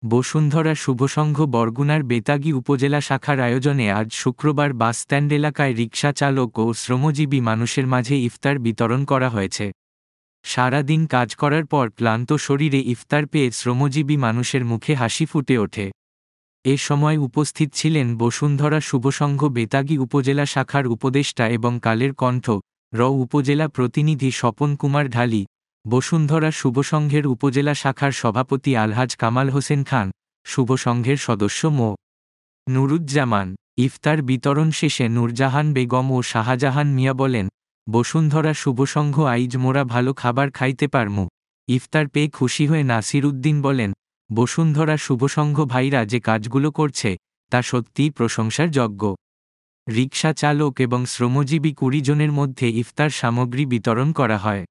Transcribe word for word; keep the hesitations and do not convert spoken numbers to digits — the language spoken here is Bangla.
বসুন্ধরা শুভসংঘ বরগুনার বেতাগী উপজেলা শাখার আয়োজনে আজ শুক্রবার বাসস্ট্যান্ড এলাকায় রিকশা চালক ও শ্রমজীবী মানুষের মাঝে ইফতার বিতরণ করা হয়েছে। সারা দিন কাজ করার পর ক্লান্ত শরীরে ইফতার পেয়ে শ্রমজীবী মানুষের মুখে হাসি ফুটে ওঠে। এ সময় উপস্থিত ছিলেন বসুন্ধরা শুভসংঘ বেতাগী উপজেলা শাখার উপদেষ্টা এবং কালের কণ্ঠ র উপজেলা প্রতিনিধি স্বপন কুমার ঢালী, বসুন্ধরা শুভসংঘের উপজেলা শাখার সভাপতি আলহাজ কামাল হোসেন খান, শুভসংঘের সদস্য মো. নুরুজ্জামান। ইফতার বিতরণ শেষে নূরজাহান বেগম ও শাহজাহান মিয়া বলেন, বসুন্ধরা শুভসংঘ আইজ মোরা ভালো খাবার খাইতে পারমু। ইফতার পেয়ে খুশি হয়ে নাসির উদ্দিন বলেন, বসুন্ধরা শুভসংঘ ভাইরা যে কাজগুলো করছে তা সত্যিই প্রশংসার যোগ্য। রিকশা চালক এবং শ্রমজীবী কুড়ি জনের মধ্যে ইফতার সামগ্রী বিতরণ করা হয়।